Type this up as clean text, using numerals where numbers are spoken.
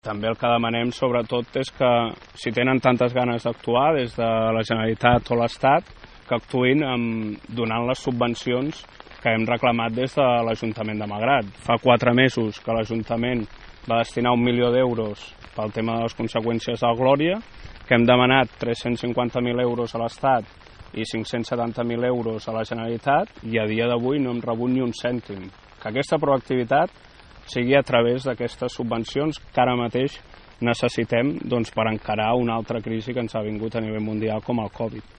També el que demanem, sobretot, és que si tenen tantes ganes d'actuar des de la Generalitat o l'Estat, que actuïn donant les subvencions que hem reclamat des de l'Ajuntament de Malgrat. Fa 4 mesos que l'Ajuntament va destinar 1 milió d'euros pel tema de les conseqüències del Glòria, que hem demanat 350.000 euros a l'Estat i 570.000 euros a la Generalitat, i a dia d'avui no hem rebut ni un cèntim. Que aquesta proactivitat sigui a través d'aquestes subvencions que ara mateix necessitem per encarar una altra crisi que ens ha vingut a nivell mundial com el Covid.